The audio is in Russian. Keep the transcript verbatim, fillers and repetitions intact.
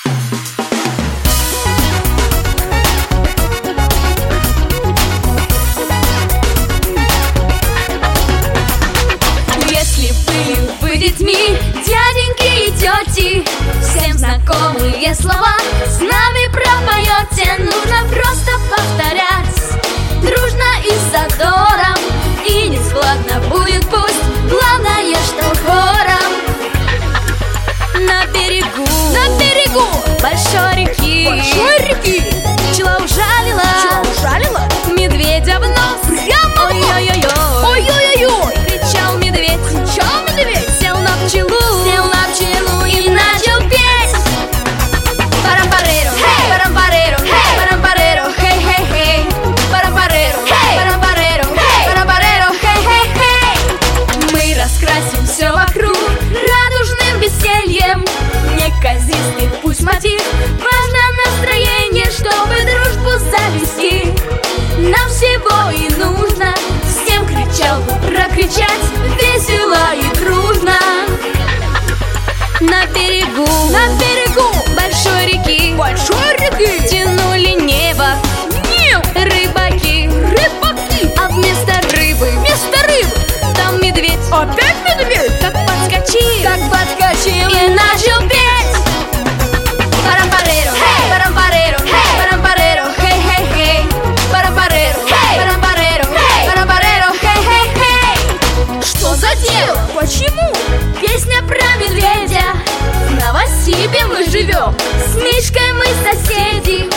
Если были вы детьми, дяденьки и тети, всем знакомые слова с нами пропоете. Нужно просто повторять дружно и с задором, и не складно будет пусть, главное, что хором. На берегу, На берегу большой реки, большой реки пчела ужалила, пчела ужалила медведя в нос. прямо в нос. Ой-ой-ой-ой, Ой-ой-ой-ой, кричал медведь, кричал медведь, сел на пчелу, сел на пчелу и начал петь. Парампареро, Hey! парампареро, Hey! парампареро, хей-хей-хей. Парампареро, Hey! парампареро, Hey! парампареро, хей-хей-хей. Мы раскрасим все вокруг радужным весельем. Неказистый пусть мотив, важно настроение, чтобы дружбу завести. Нам всего и нужно всем кричалку прокричать весело и дружно. На берегу, на берегу большой реки большой реки тянули небо Нил, рыбаки, рыбаки, а вместо рыбы вместо рыбы там медведь опять медведь, как подскочил, как подскочил и начал петь. Парампареро, Hey! парампареро, Hey! парампареро, хей-хей-хей. Парампареро, Hey! парампареро, Hey! парампареро, хей-хей-хей. Что за дело? Почему? Песня про медведя. В Новосибе мы живем, С Мишкой мы соседи.